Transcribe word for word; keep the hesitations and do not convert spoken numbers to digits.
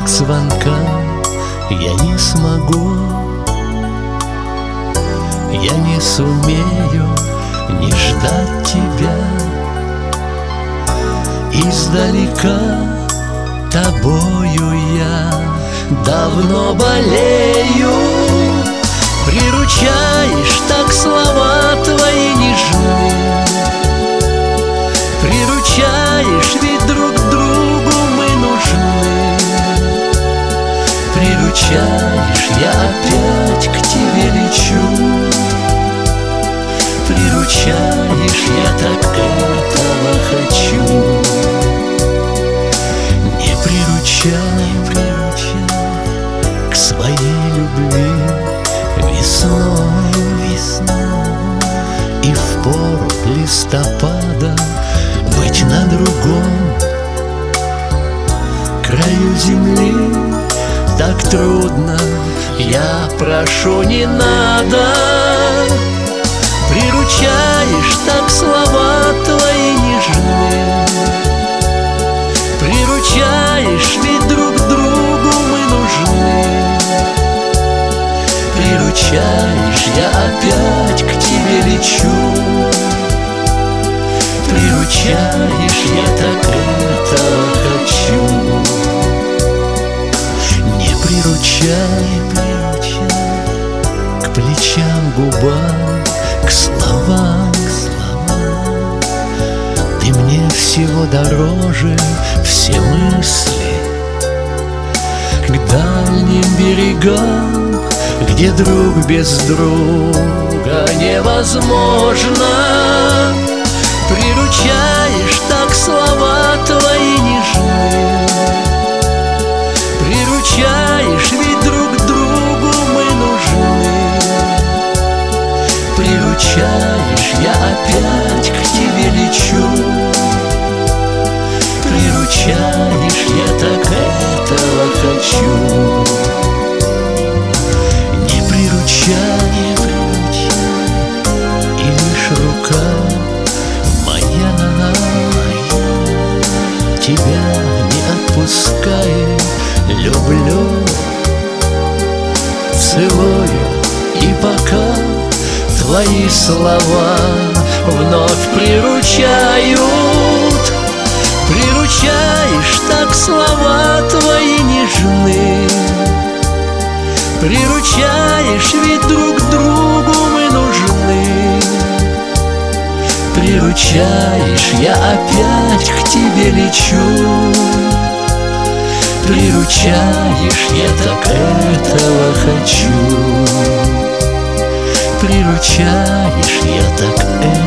к звонкам я не смогу, я не сумею не ждать тебя. Издалека тобою я давно болею. Приручаешь так слова твои нежные, приручаешь, ведь друг другу мы нужны. Приручаешь, я опять к тебе лечу. Приручаешь, я так этого хочу. Не приручай, не приручай к своей любви весной, весной. И в пору листопада быть на другом краю земли так трудно. Я прошу, не надо. Приручаешь так слова твои нежные, приручаешь, ведь друг другу мы нужны. Приручаешь, я опять к тебе лечу. Приручаешь, я так этого хочу. Не приручай, не приручай к плечам, губам, к словам, к словам. Ты мне всего дороже, все мысли к дальним берегам, где друг без друга невозможно. Приручаешь так слова твои нежные, приручаешь, ведь друг другу мы нужны. Приручаешь, я опять к тебе лечу. Приручаешь, я так этого хочу. Не приручай, не приручай, и лишь рука моя, моя тебя не отпускает. Люблю, целую, и пока твои слова вновь приручают. Приручаешь так слова твои нежны, приручаешь, ведь друг другу мы нужны. Приручаешь, я опять к тебе лечу. Приручаешь, я так этого хочу. Приручаешь, я так